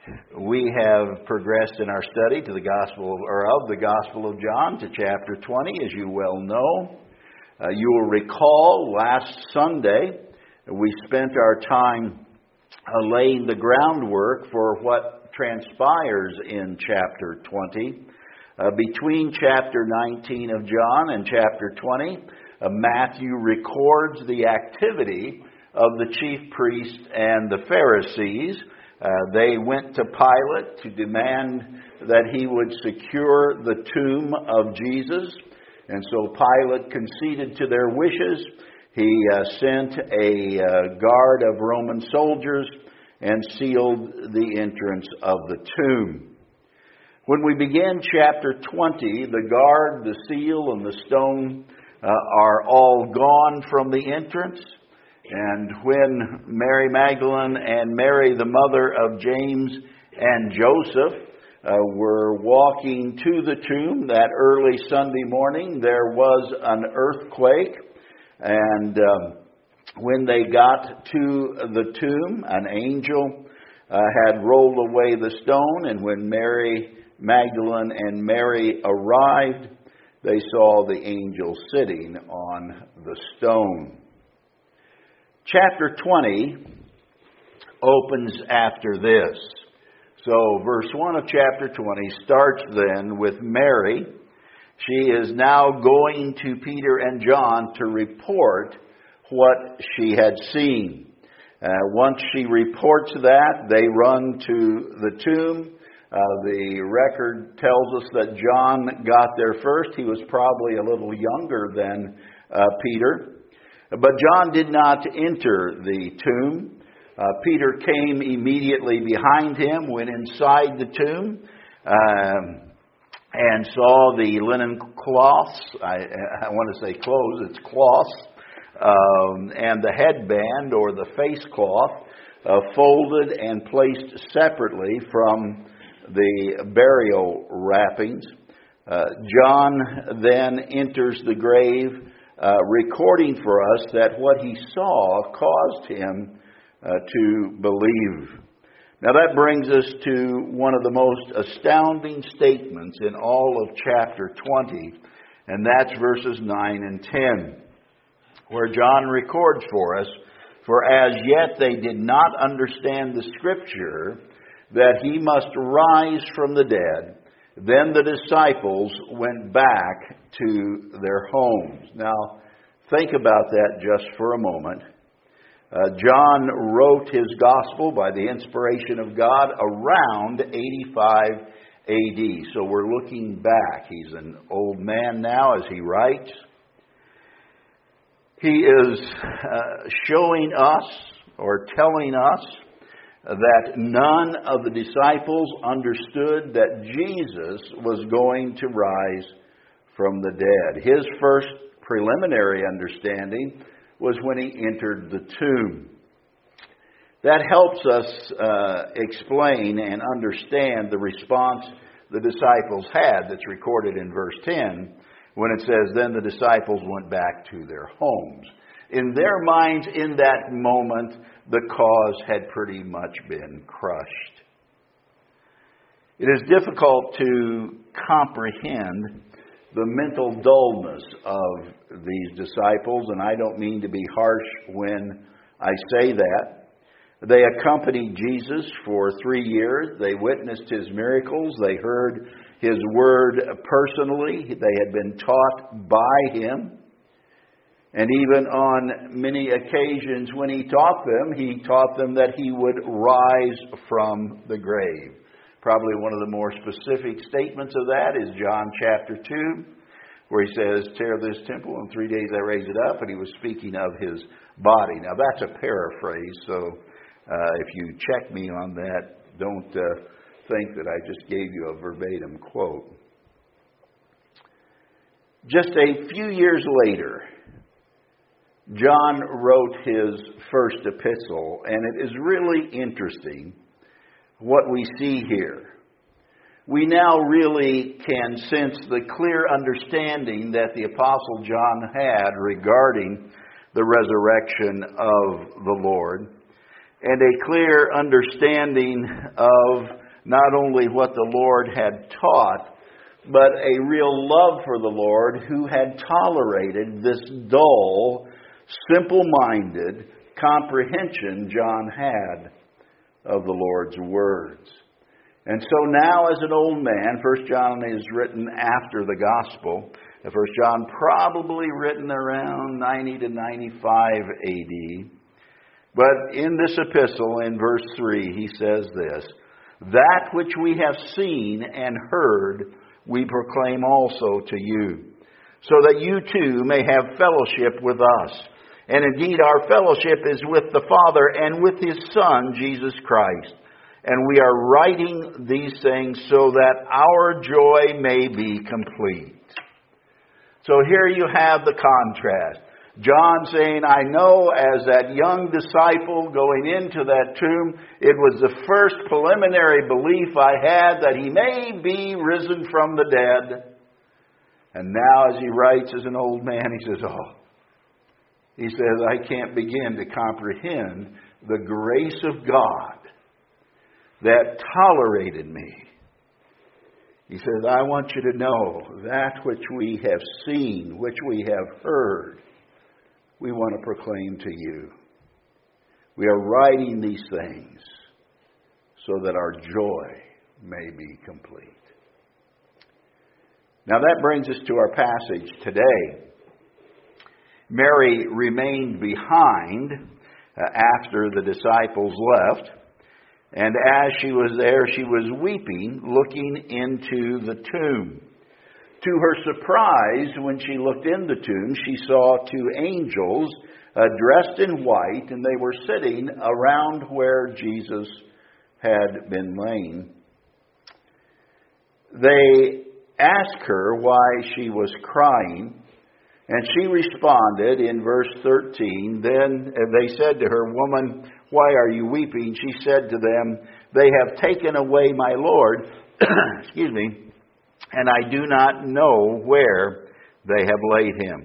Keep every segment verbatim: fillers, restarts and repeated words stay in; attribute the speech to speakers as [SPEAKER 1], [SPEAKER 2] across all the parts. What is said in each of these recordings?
[SPEAKER 1] We have progressed in our study to the Gospel, or of the Gospel of John, to chapter twenty, as you well know. Uh, you will recall last Sunday we spent our time uh, laying the groundwork for what transpires in chapter twenty. Uh, between chapter nineteen of John and chapter twenty, uh, Matthew records the activity of the chief priests and the Pharisees. Uh, they went to Pilate to demand that he would secure the tomb of Jesus. And so Pilate conceded to their wishes. He uh, sent a uh, guard of Roman soldiers and sealed the entrance of the tomb. When we begin chapter twenty, the guard, the seal, and the stone uh, are all gone from the entrance. And when Mary Magdalene and Mary, the mother of James and Joseph, uh, were walking to the tomb that early Sunday morning, there was an earthquake. And um, when they got to the tomb, an angel uh, had rolled away the stone. And when Mary Magdalene and Mary arrived, they saw the angel sitting on the stone. Chapter twenty opens after this. So verse one of chapter twenty starts then with Mary. She is now going to Peter and John to report what she had seen. Uh, once she reports that, they run to the tomb. Uh, the record tells us that John got there first. He was probably a little younger than uh, Peter. But John did not enter the tomb. Uh, Peter came immediately behind him, went inside the tomb, um, and saw the linen cloths. I, I want to say clothes, it's cloths, um, and the headband or the face cloth uh, folded and placed separately from the burial wrappings. Uh, John then enters the grave, Uh, recording for us that what he saw caused him uh, to believe. Now that brings us to one of the most astounding statements in all of chapter twenty, and that's verses nine and ten, where John records for us, "For as yet they did not understand the scripture that he must rise from the dead. Then the disciples went back to their homes." Now, think about that just for a moment. Uh, John wrote his gospel by the inspiration of God around eighty-five A D. So we're looking back. He's an old man now as he writes. He is uh, showing us or telling us that none of the disciples understood that Jesus was going to rise from the dead. His first preliminary understanding was when he entered the tomb. That helps us uh, explain and understand the response the disciples had that's recorded in verse ten when it says, "Then the disciples went back to their homes." In their minds, in that moment, the cause had pretty much been crushed. It is difficult to comprehend the mental dullness of these disciples, and I don't mean to be harsh when I say that. They accompanied Jesus for three years. They witnessed his miracles. They heard his word personally. They had been taught by him. And even on many occasions when he taught them, he taught them that he would rise from the grave. Probably one of the more specific statements of that is John chapter two, where he says, "Tear this temple, in three days I raise it up." And he was speaking of his body. Now that's a paraphrase, so uh, if you check me on that, don't uh, think that I just gave you a verbatim quote. Just a few years later, John wrote his first epistle, and it is really interesting what we see here. We now really can sense the clear understanding that the Apostle John had regarding the resurrection of the Lord. and a clear understanding of not only what the Lord had taught, but a real love for the Lord who had tolerated this dull, simple-minded comprehension John had of the Lord's words. And so now as an old man, First John is written after the Gospel. First John probably written around ninety to ninety-five A D. But in this epistle, in verse three, he says this, "That which we have seen and heard, we proclaim also to you, so that you too may have fellowship with us. And indeed our fellowship is with the Father and with His Son, Jesus Christ. And we are writing these things so that our joy may be complete." So here you have the contrast. John saying, I know as that young disciple going into that tomb, it was the first preliminary belief I had that He may be risen from the dead. And now as he writes as an old man, he says, oh, he says, I can't begin to comprehend the grace of God that tolerated me. He says, I want you to know that which we have seen, which we have heard, we want to proclaim to you. We are writing these things so that our joy may be complete. Now that brings us to our passage today. Mary remained behind uh, after the disciples left. And as she was there, she was weeping, looking into the tomb. To her surprise, when she looked in the tomb, she saw two angels uh, dressed in white, and they were sitting around where Jesus had been laying. They asked her why she was crying, and she responded in verse thirteen. Then they said to her, Woman, why are you weeping? She said to them, They have taken away my Lord, excuse me, and I do not know where they have laid him.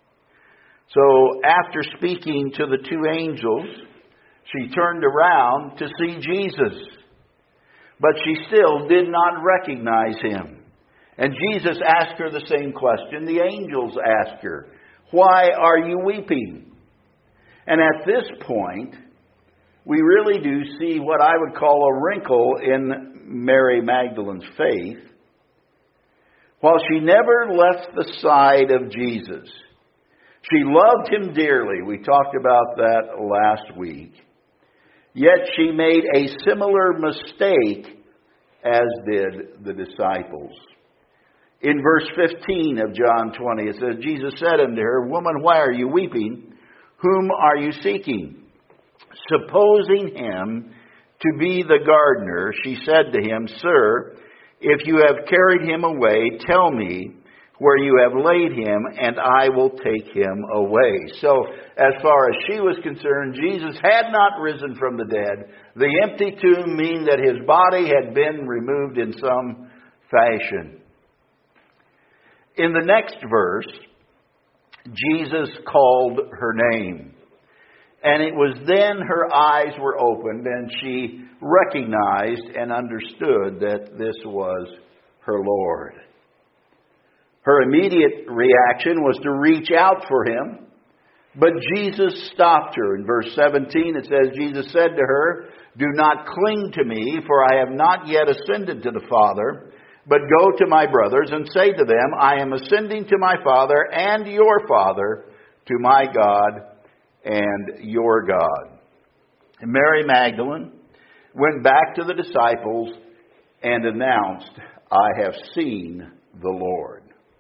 [SPEAKER 1] So after speaking to the two angels, she turned around to see Jesus. But she still did not recognize him. And Jesus asked her the same question the angels asked her. Why are you weeping? And at this point, we really do see what I would call a wrinkle in Mary Magdalene's faith. While she never left the side of Jesus, she loved him dearly. We talked about that last week. Yet she made a similar mistake as did the disciples. In verse fifteen of John twenty, it says, Jesus said unto her, Woman, why are you weeping? Whom are you seeking? Supposing him to be the gardener, she said to him, Sir, if you have carried him away, tell me where you have laid him, and I will take him away. So, as far as she was concerned, Jesus had not risen from the dead. The empty tomb means that his body had been removed in some fashion. In the next verse, Jesus called her name. And it was then her eyes were opened and she recognized and understood that this was her Lord. Her immediate reaction was to reach out for him, but Jesus stopped her. In verse seventeen it says, Jesus said to her, Do not cling to me, for I have not yet ascended to the Father, but go to my brothers and say to them, I am ascending to my Father and your Father, to my God and your God. And Mary Magdalene went back to the disciples and announced, I have seen the Lord.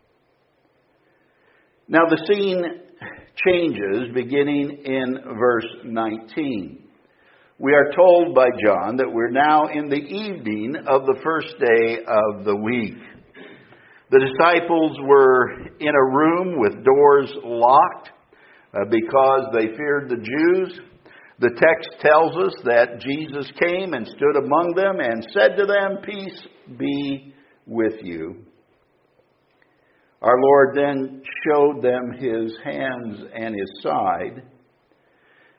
[SPEAKER 1] Now the scene changes beginning in verse nineteen. We are told by John that we're now in the evening of the first day of the week. The disciples were in a room with doors locked uh, because they feared the Jews. The text tells us that Jesus came and stood among them and said to them, Peace be with you. Our Lord then showed them his hands and his side.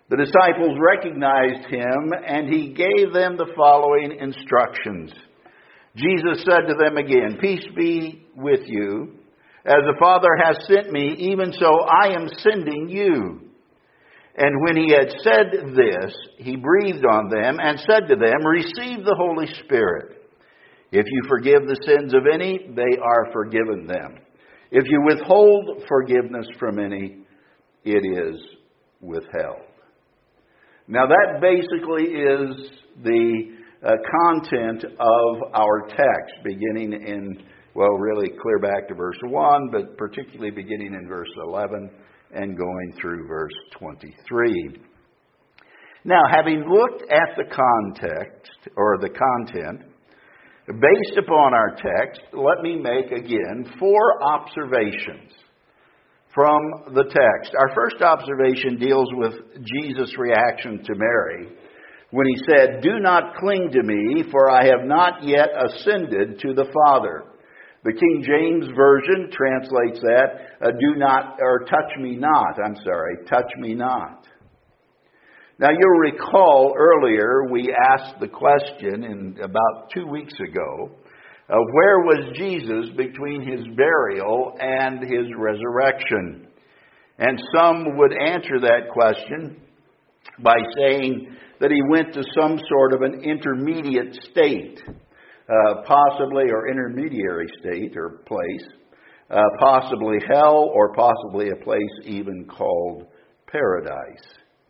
[SPEAKER 1] The disciples recognized him, and he gave them the following instructions. Jesus said to them again, "Peace be with you. As the Father has sent me, even so I am sending you." And when he had said this, he breathed on them and said to them, "Receive the Holy Spirit. If you forgive the sins of any, they are forgiven them. If you withhold forgiveness from any, it is withheld." Now that basically is the uh, content of our text, beginning in, well, really clear back to verse one, but particularly beginning in verse eleven and going through verse twenty-three. Now, having looked at the context, or the content, based upon our text, let me make again four observations from the text. Our first observation deals with Jesus' reaction to Mary when he said, "Do not cling to me, for I have not yet ascended to the Father." The King James Version translates that, uh, do not, or touch me not. I'm sorry, touch me not. Now you'll recall earlier we asked the question in about two weeks ago, uh, where was Jesus between his burial and his resurrection? And some would answer that question by saying that he went to some sort of an intermediate state, uh, possibly, or intermediary state or place, uh, possibly hell, or possibly a place even called paradise.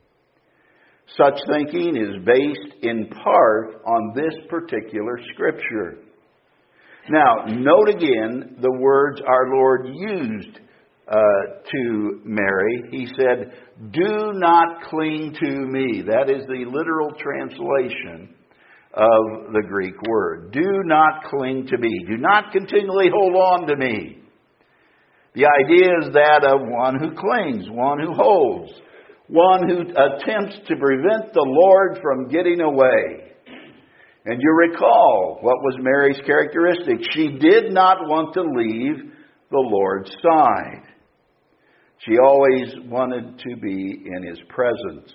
[SPEAKER 1] Such thinking is based in part on this particular scripture. Now, note again the words our Lord used uh, to Mary. He said, "Do not cling to me." That is the literal translation of the Greek word. Do not cling to me. Do not continually hold on to me. The idea is that of one who clings, one who holds, one who attempts to prevent the Lord from getting away. And you recall what was Mary's characteristic. She did not want to leave the Lord's side. She always wanted to be in his presence.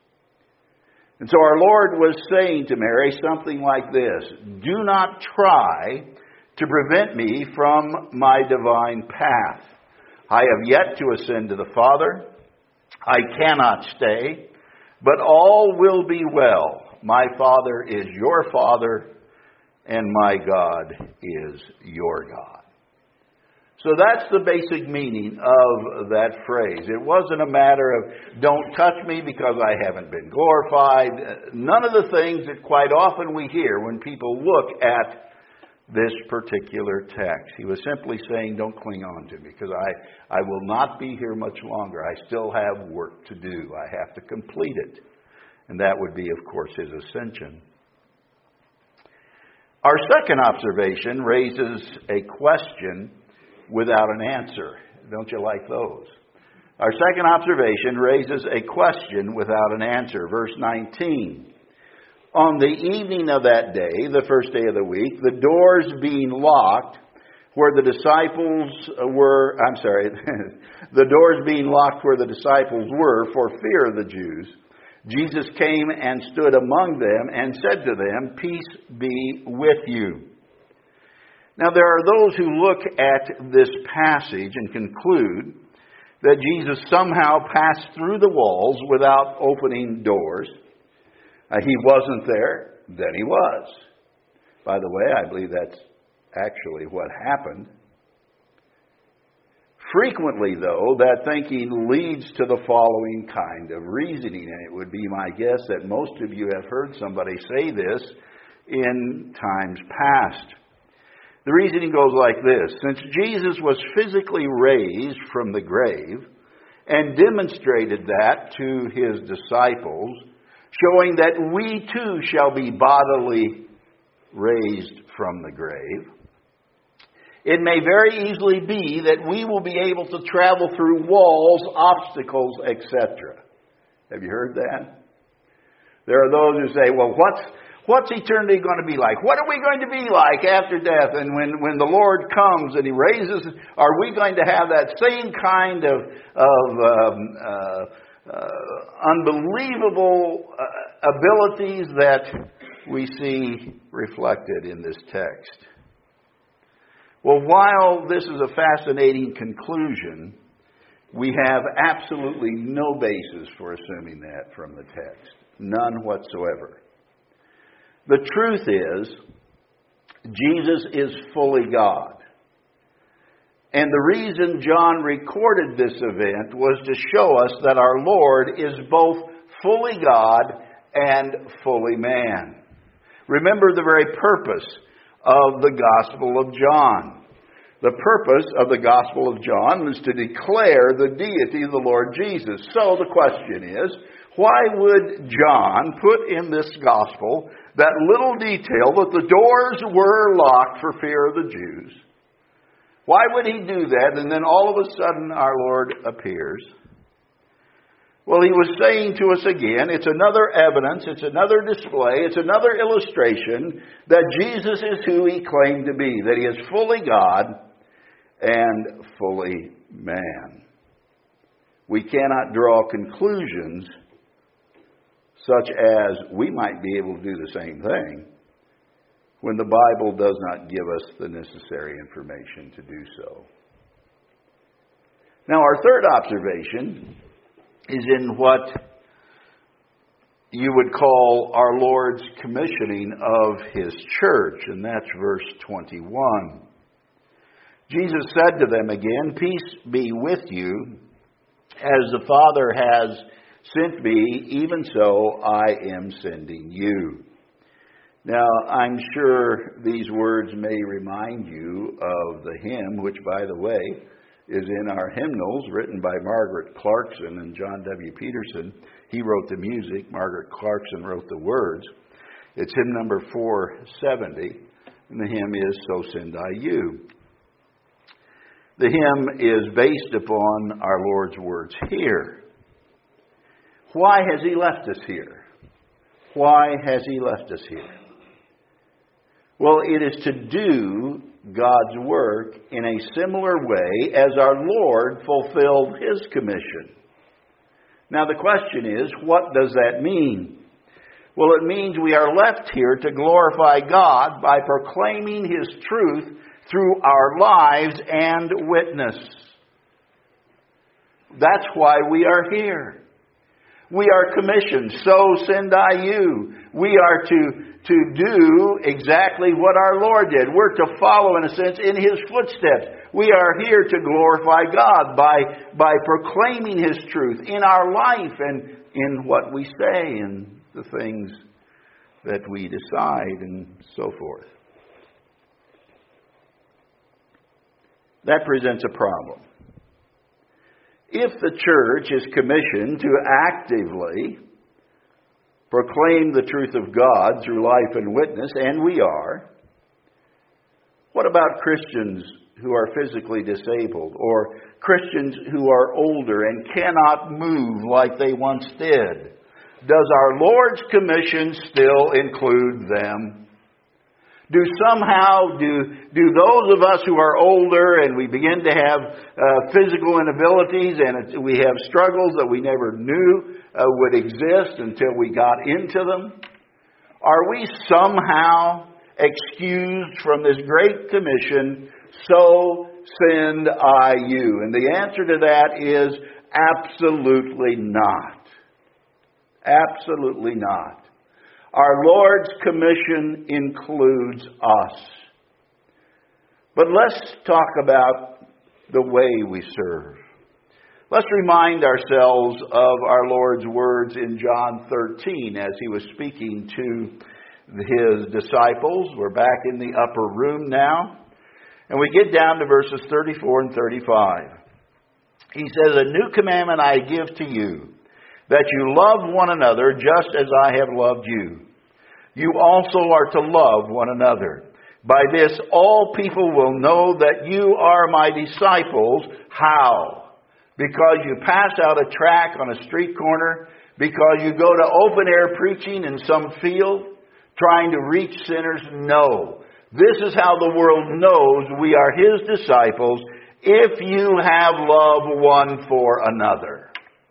[SPEAKER 1] And so our Lord was saying to Mary something like this: "Do not try to prevent me from my divine path. I have yet to ascend to the Father. I cannot stay, but all will be well. My Father is your Father, and my God is your God." So that's the basic meaning of that phrase. It wasn't a matter of, don't touch me because I haven't been glorified. None of the things that quite often we hear when people look at this particular text. He was simply saying, don't cling on to me, because I, I will not be here much longer. I still have work to do. I have to complete it. And that would be, of course, his ascension. Our second observation raises a question without an answer. Don't you like those? Our second observation raises a question without an answer. Verse nineteen. On the evening of that day, the first day of the week, the doors being locked where the disciples were, I'm sorry, the doors being locked where the disciples were for fear of the Jews, Jesus came and stood among them and said to them, "Peace be with you." Now there are those who look at this passage and conclude that Jesus somehow passed through the walls without opening doors. Uh, he wasn't there, then he was. By the way, I believe that's actually what happened. Frequently, though, that thinking leads to the following kind of reasoning, and it would be my guess that most of you have heard somebody say this in times past. The reasoning goes like this: since Jesus was physically raised from the grave and demonstrated that to his disciples, showing that we too shall be bodily raised from the grave, it may very easily be that we will be able to travel through walls, obstacles, et cetera. Have you heard that? There are those who say, well, what's what's eternity going to be like? What are we going to be like after death? And when, when the Lord comes and he raises, are we going to have that same kind of, of um, uh, uh, unbelievable uh, abilities that we see reflected in this text. Well, while this is a fascinating conclusion, we have absolutely no basis for assuming that from the text. None whatsoever. The truth is, Jesus is fully God. And the reason John recorded this event was to show us that our Lord is both fully God and fully man. Remember the very purpose of the Gospel of John. The purpose of the Gospel of John was to declare the deity of the Lord Jesus. So the question is, why would John put in this Gospel that little detail that the doors were locked for fear of the Jews? Why would he do that? And then all of a sudden our Lord appears. Well, he was saying to us again, it's another evidence, it's another display, it's another illustration that Jesus is who he claimed to be, that he is fully God and fully man. We cannot draw conclusions such as we might be able to do the same thing when the Bible does not give us the necessary information to do so. Now, our third observation is in what you would call our Lord's commissioning of His church, and that's verse twenty-one. Jesus said to them again, "Peace be with you. As the Father has sent me, even so I am sending you." Now, I'm sure these words may remind you of the hymn, which, by the way, is in our hymnals, written by Margaret Clarkson and John W. Peterson. He wrote the music. Margaret Clarkson wrote the words. It's hymn number four seventy, and the hymn is "So Send I You." The hymn is based upon our Lord's words here. Why has He left us here? Why has He left us here? Well, it is to do God's work in a similar way as our Lord fulfilled His commission. Now the question is, what does that mean? Well, it means we are left here to glorify God by proclaiming His truth through our lives and witness. That's why we are here. We are commissioned, "So send I you." We are to, to do exactly what our Lord did. We're to follow, in a sense, in His footsteps. We are here to glorify God by, by proclaiming His truth in our life and in what we say and the things that we decide and so forth. That presents a problem. If the church is commissioned to actively proclaim the truth of God through life and witness, and we are, what about Christians who are physically disabled, or Christians who are older and cannot move like they once did? Does our Lord's commission still include them? Do somehow, do, do those of us who are older and we begin to have uh, physical inabilities and it, we have struggles that we never knew uh, would exist until we got into them, are we somehow excused from this great commission, "So send I you"? And the answer to that is absolutely not. Absolutely not. Our Lord's commission includes us. But let's talk about the way we serve. Let's remind ourselves of our Lord's words in John thirteen as He was speaking to His disciples. We're back in the upper room now. And we get down to verses thirty-four and thirty-five. He says, "A new commandment I give to you, that you love one another just as I have loved you. You also are to love one another. By this all people will know that you are my disciples." How? Because you pass out a tract on a street corner? Because you go to open air preaching in some field, trying to reach sinners? No. This is how the world knows we are His disciples, if you have love one for another.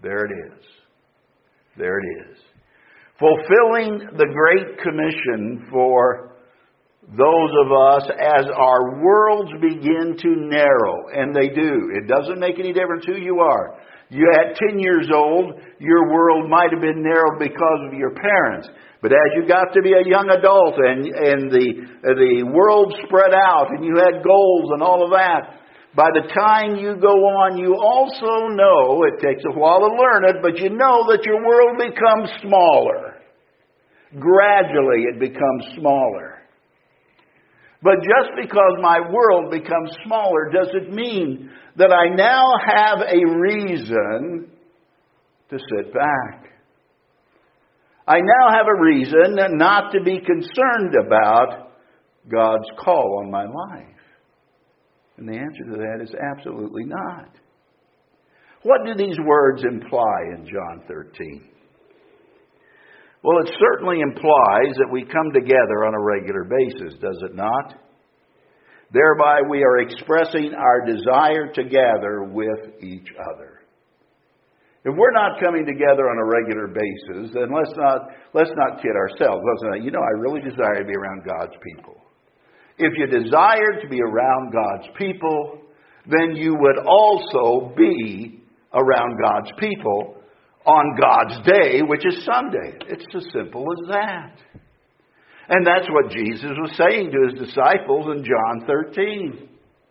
[SPEAKER 1] There it is. There it is. Fulfilling the Great Commission for those of us as our worlds begin to narrow. And they do. It doesn't make any difference who you are. You at ten years old, your world might have been narrowed because of your parents. But as you got to be a young adult and, and the, the world spread out and you had goals and all of that, by the time you go on, you also know, it takes a while to learn it, but you know that your world becomes smaller. Gradually it becomes smaller. But just because my world becomes smaller doesn't mean that I now have a reason to sit back. I now have a reason not to be concerned about God's call on my life. And the answer to that is absolutely not. What do these words imply in John thirteen? Well, it certainly implies that we come together on a regular basis, does it not? Thereby we are expressing our desire to gather with each other. If we're not coming together on a regular basis, then let's not, let's not kid ourselves. Let's not, you know, I really desire to be around God's people. If you desire to be around God's people, then you would also be around God's people on God's day, which is Sunday. It's as simple as that. And that's what Jesus was saying to his disciples in John thirteen.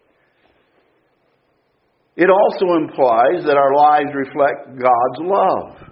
[SPEAKER 1] It also implies that our lives reflect God's love.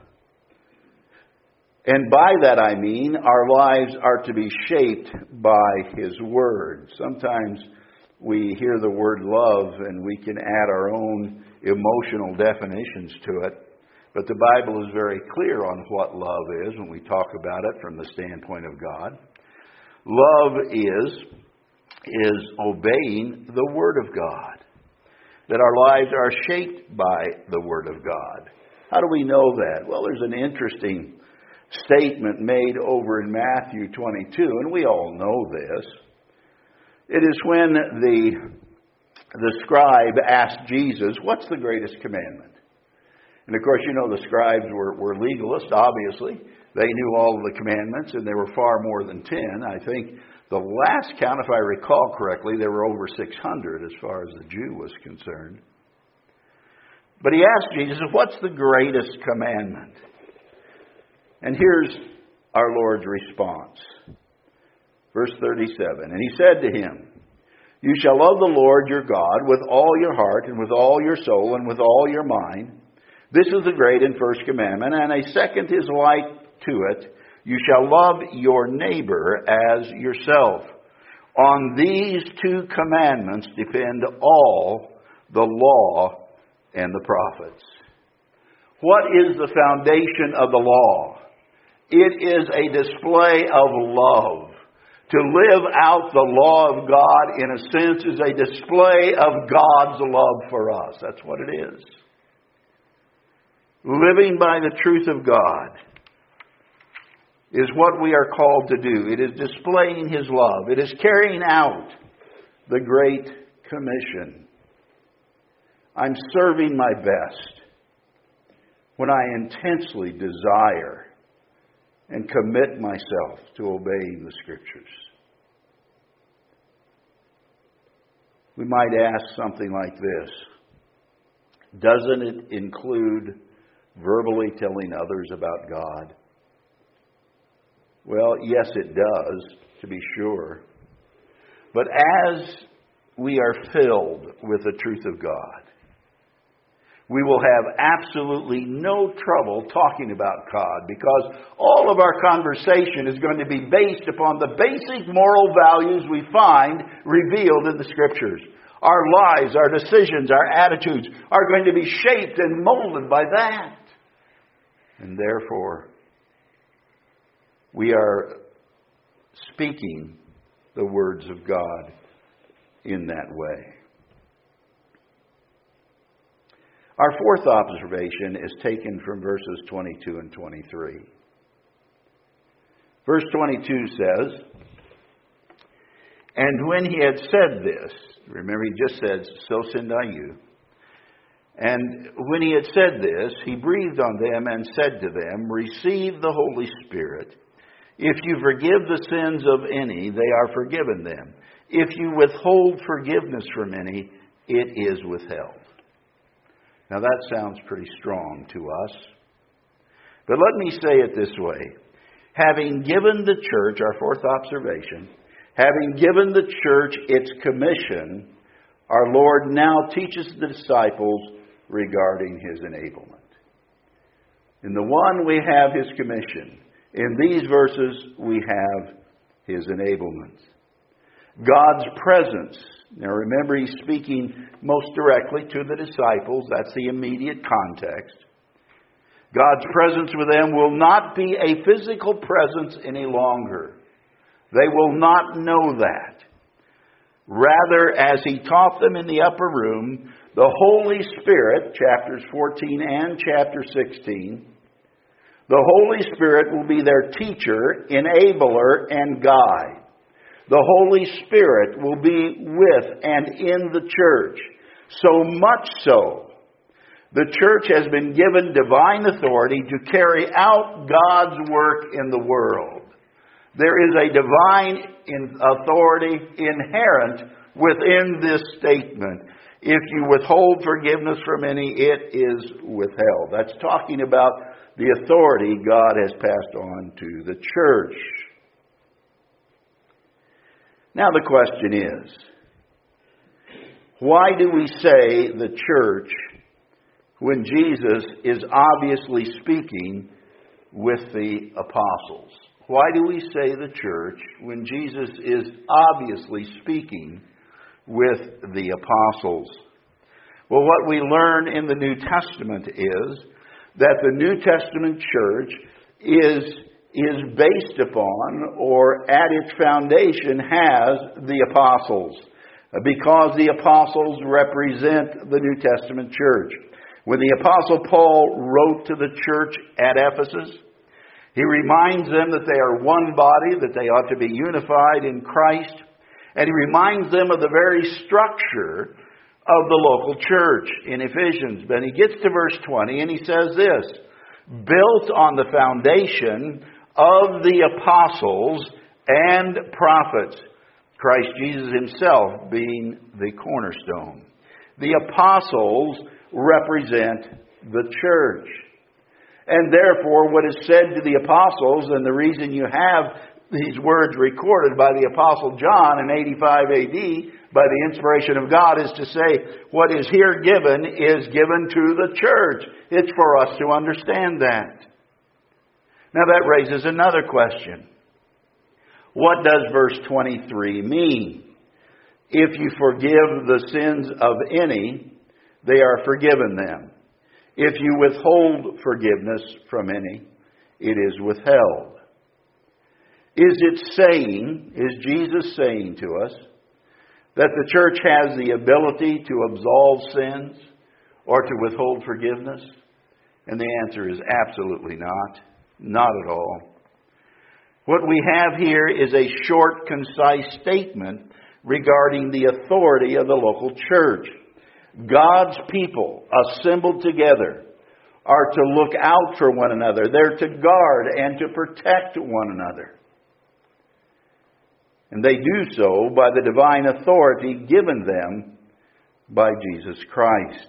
[SPEAKER 1] And by that I mean our lives are to be shaped by His Word. Sometimes we hear the word love and we can add our own emotional definitions to it. But the Bible is very clear on what love is when we talk about it from the standpoint of God. Love is, is obeying the Word of God. That our lives are shaped by the Word of God. How do we know that? Well, there's an interesting statement made over in Matthew twenty-two, and we all know this. It is when the, the scribe asked Jesus, what's the greatest commandment? And of course, you know, the scribes were, were legalists, obviously. They knew all of the commandments, and there were far more than ten. I think the last count, if I recall correctly, there were over six hundred as far as the Jew was concerned. But he asked Jesus, what's the greatest commandment? And here's our Lord's response. Verse thirty-seven, and he said to him, you shall love the Lord your God with all your heart and with all your soul and with all your mind. This is the great and first commandment, and a second is like to it. You shall love your neighbor as yourself. On these two commandments depend all the law and the prophets. What is the foundation of the law? It is a display of love. To live out the law of God, in a sense, is a display of God's love for us. That's what it is. Living by the truth of God is what we are called to do. It is displaying His love. It is carrying out the Great Commission. I'm serving my best when I intensely desire and commit myself to obeying the Scriptures. We might ask something like this. Doesn't it include verbally telling others about God? Well, yes, it does, to be sure. But as we are filled with the truth of God, we will have absolutely no trouble talking about God, because all of our conversation is going to be based upon the basic moral values we find revealed in the Scriptures. Our lives, our decisions, our attitudes are going to be shaped and molded by that. And therefore, we are speaking the words of God in that way. Our fourth observation is taken from verses twenty-two and twenty-three. Verse twenty-two says, and when he had said this, remember he just said, so send I you. And when he had said this, he breathed on them and said to them, "Receive the Holy Spirit. If you forgive the sins of any, they are forgiven them. If you withhold forgiveness from any, it is withheld." Now that sounds pretty strong to us. But let me say it this way. Having given the church, our fourth observation, having given the church its commission, our Lord now teaches the disciples regarding His enablement. In the one we have His commission. In these verses we have His enablement. God's presence. Now remember, He's speaking most directly to the disciples. That's the immediate context. God's presence with them will not be a physical presence any longer. They will not know that. Rather, as He taught them in the upper room, the Holy Spirit, chapters fourteen and chapter sixteen, the Holy Spirit will be their teacher, enabler, and guide. The Holy Spirit will be with and in the church. So much so, the church has been given divine authority to carry out God's work in the world. There is a divine authority inherent within this statement. If you withhold forgiveness from any, it is withheld. That's talking about the authority God has passed on to the church. Now the question is, why do we say the church when Jesus is obviously speaking with the apostles? Why do we say the church when Jesus is obviously speaking with the apostles? Well, what we learn in the New Testament is that the New Testament church is, is based upon, or at its foundation has, the apostles, because the apostles represent the New Testament church. When the Apostle Paul wrote to the church at Ephesus, he reminds them that they are one body, that they ought to be unified in Christ. And he reminds them of the very structure of the local church in Ephesians. Then he gets to verse twenty and he says this, "Built on the foundation of the apostles and prophets," Christ Jesus Himself being the cornerstone. The apostles represent the church. And therefore, what is said to the apostles, and the reason you have these words recorded by the Apostle John in eighty-five A D by the inspiration of God, is to say what is here given is given to the church. It's for us to understand that. Now that raises another question. What does verse twenty-three mean? If you forgive the sins of any, they are forgiven them. If you withhold forgiveness from any, it is withheld. Is it saying, is Jesus saying to us, that the church has the ability to absolve sins or to withhold forgiveness? And the answer is absolutely not. Not at all. What we have here is a short, concise statement regarding the authority of the local church. God's people assembled together are to look out for one another. They're to guard and to protect one another. And they do so by the divine authority given them by Jesus Christ.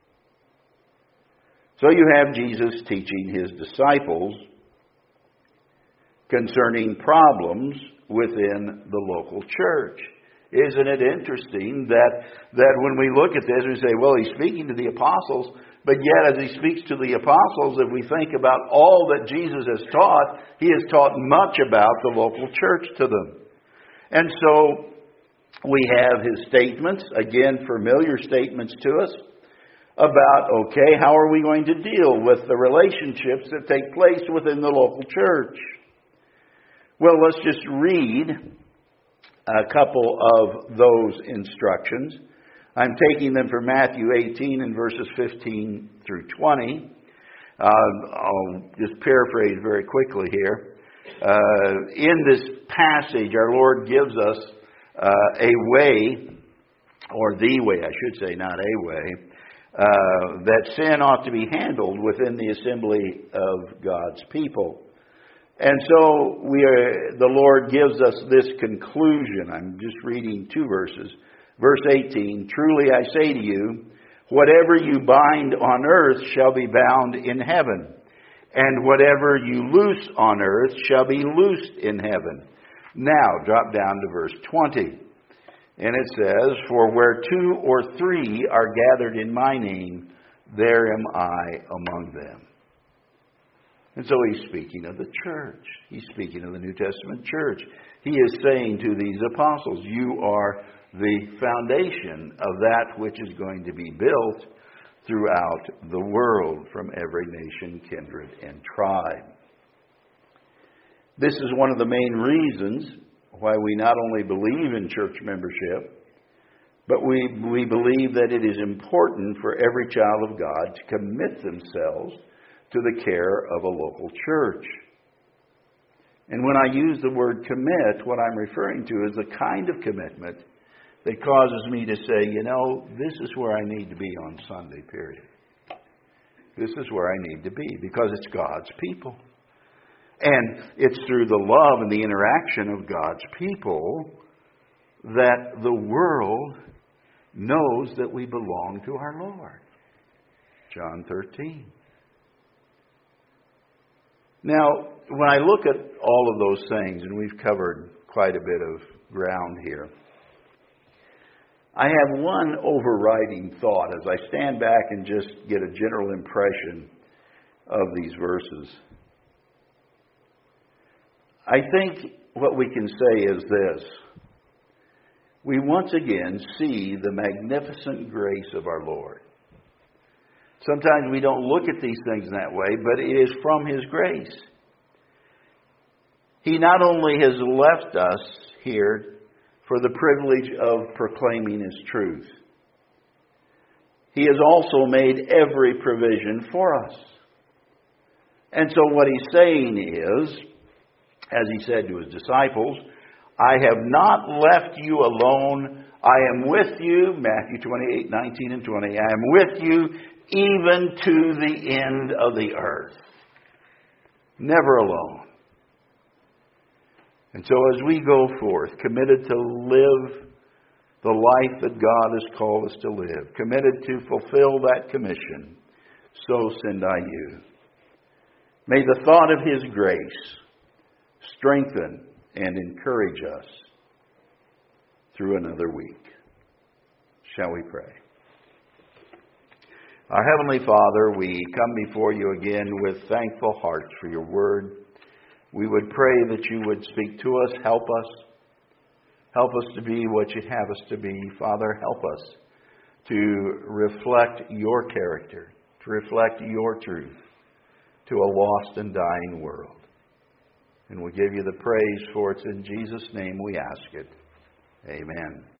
[SPEAKER 1] So you have Jesus teaching His disciples concerning problems within the local church. Isn't it interesting that, that when we look at this, we say, well, He's speaking to the apostles, but yet as He speaks to the apostles, if we think about all that Jesus has taught, He has taught much about the local church to them. And so we have His statements, again, familiar statements to us, about, okay, how are we going to deal with the relationships that take place within the local church? Well, let's just read a couple of those instructions. I'm taking them from Matthew eighteen and verses fifteen through twenty. Uh, I'll just paraphrase very quickly here. Uh, in this passage, our Lord gives us uh, a way, or the way, I should say, not a way, uh, that sin ought to be handled within the assembly of God's people. And so we are, the Lord gives us this conclusion. I'm just reading two verses. Verse eighteen, truly I say to you, whatever you bind on earth shall be bound in heaven, and whatever you loose on earth shall be loosed in heaven. Now, drop down to verse twenty. And it says, for where two or three are gathered in my name, there am I among them. And so he's speaking of the church. He's speaking of the New Testament church. He is saying to these apostles, you are the foundation of that which is going to be built throughout the world from every nation, kindred, and tribe. This is one of the main reasons why we not only believe in church membership, but we, we believe that it is important for every child of God to commit themselves to the care of a local church. And when I use the word commit, what I'm referring to is the kind of commitment that causes me to say, you know, this is where I need to be on Sunday, period. This is where I need to be, because it's God's people. And it's through the love and the interaction of God's people that the world knows that we belong to our Lord. John thirteen. Now, when I look at all of those things, and we've covered quite a bit of ground here, I have one overriding thought as I stand back and just get a general impression of these verses. I think what we can say is this. We once again see the magnificent grace of our Lord. Sometimes we don't look at these things that way, but it is from His grace. He not only has left us here for the privilege of proclaiming His truth, He has also made every provision for us. And so what He's saying is, as He said to His disciples, I have not left you alone. I am with you, Matthew twenty-eight, nineteen and twenty. I am with you even to the end of the earth. Never alone. And so as we go forth, committed to live the life that God has called us to live, committed to fulfill that commission, so send I you. May the thought of His grace strengthen and encourage us through another week. Shall we pray? Our Heavenly Father, we come before you again with thankful hearts for your word. We would pray that you would speak to us, help us. Help us to be what you'd have us to be. Father, help us to reflect your character, to reflect your truth to a lost and dying world. And we give you the praise for it. In Jesus' name we ask it. Amen.